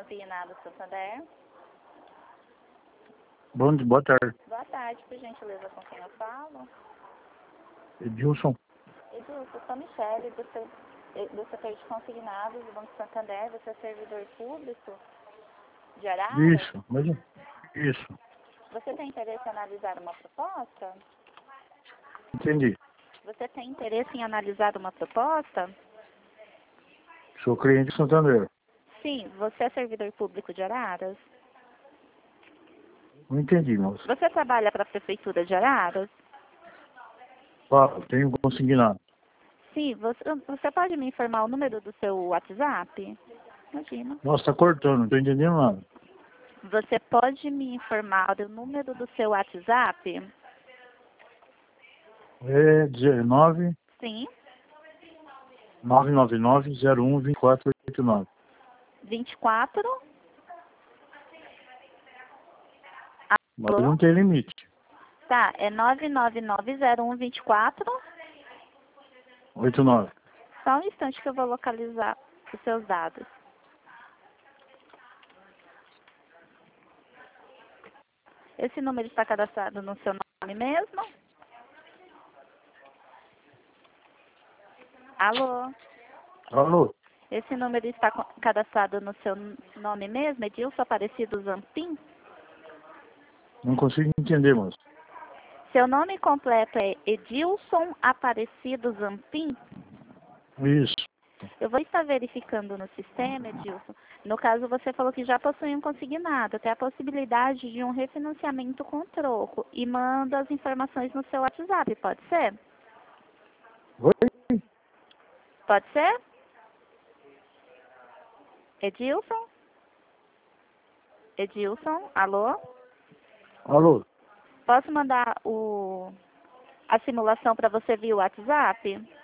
Consignado Santander. Boa tarde. Boa tarde, por gentileza, com quem eu falo? Edilson. Edilson, eu sou Michele, do setor de consignados do Banco Santander. Você é servidor público de Araras? Isso. Você tem interesse em analisar uma proposta? Entendi. Você tem interesse em analisar uma proposta? Sou cliente de Santander. Sim, você é servidor público de Araras? Não entendi, moço. Você trabalha para a Prefeitura de Araras? Tenho consignado. Sim, você pode me informar o número do seu WhatsApp? Imagina. Nossa, tá cortando, não tô entendendo nada. Você pode me informar o número do seu WhatsApp? É 19 Sim. 999 01 2489. 24? Mas Alô? não tem limite. Tá, é 9990124. 89. Só um instante que eu vou localizar os seus dados. Esse número está cadastrado no seu nome mesmo? Alô? Alô? Esse número está cadastrado no seu nome mesmo? Edilson Aparecido Zampim? Não consigo entender, moço. Seu nome completo é Edilson Aparecido Zampim? Isso. Eu vou estar verificando no sistema, Edilson. No caso, você falou que já possui um consignado. Tem a possibilidade de um refinanciamento com troco. E manda as informações no seu WhatsApp, pode ser? Oi? Pode ser? Edilson? Edilson, alô? Alô? Posso mandar a simulação para você via WhatsApp?